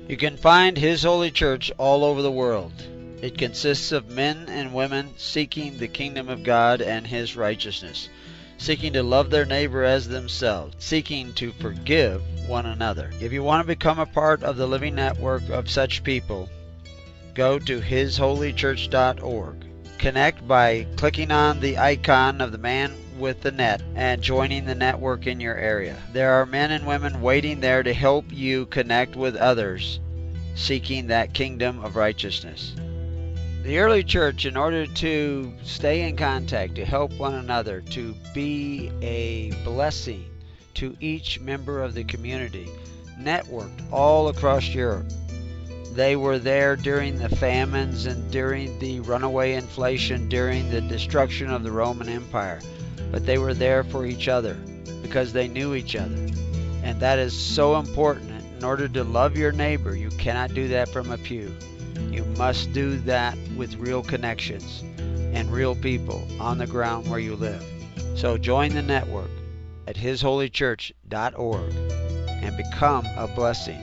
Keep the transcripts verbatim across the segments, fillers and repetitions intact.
You can find His Holy Church all over the world. It consists of men and women seeking the kingdom of God and His righteousness, seeking to love their neighbor as themselves, seeking to forgive one another. If you want to become a part of the living network of such people, go to his holy church dot org. Connect by clicking on the icon of the man with the net and joining the network in your area. There are men and women waiting there to help you connect with others seeking that kingdom of righteousness. The early church, in order to stay in contact, to help one another, to be a blessing to each member of the community, networked all across Europe. They were there during the famines and during the runaway inflation, during the destruction of the Roman Empire. But they were there for each other because they knew each other. And that is so important. In order to love your neighbor, you cannot do that from a pew. You must do that with real connections and real people on the ground where you live. So join the network at his holy church dot org and become a blessing.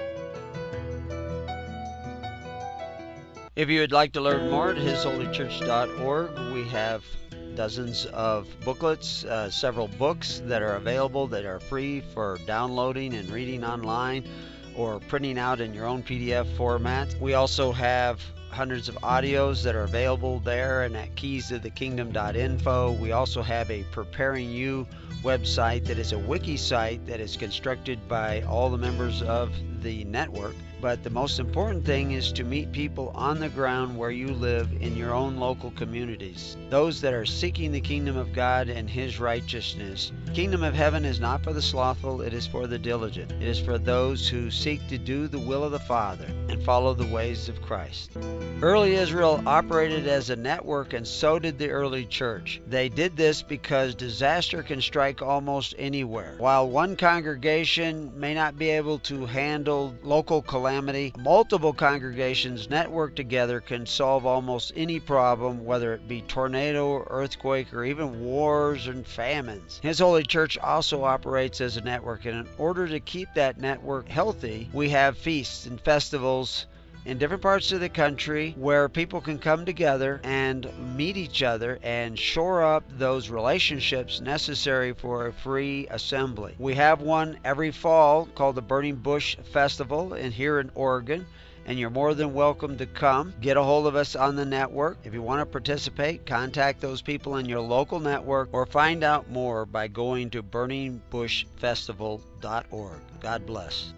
If you would like to learn more at his holy church dot org, we have dozens of booklets, uh, several books that are available that are free for downloading and reading online or printing out in your own P D F format. We also have hundreds of audios that are available there and at keys to the kingdom dot info. We also have a Preparing You website that is a wiki site that is constructed by all the members of the network. But the most important thing is to meet people on the ground where you live in your own local communities. Those that are seeking the kingdom of God and His righteousness. The kingdom of heaven is not for the slothful, it is for the diligent. It is for those who seek to do the will of the Father and follow the ways of Christ. Early Israel operated as a network, and so did the early church. They did this because disaster can strike almost anywhere. While one congregation may not be able to handle local calamity, multiple congregations networked together can solve almost any problem, whether it be tornado, earthquake, or even wars and famines. His Holy Church also operates as a network, and in order to keep that network healthy, we have feasts and festivals in different parts of the country where people can come together and meet each other and shore up those relationships necessary for a free assembly. We have one every fall called the Burning Bush Festival in here in Oregon, and you're more than welcome to come. Get a hold of us on the network. If you want to participate, contact those people in your local network or find out more by going to burning bush festival dot org. God bless.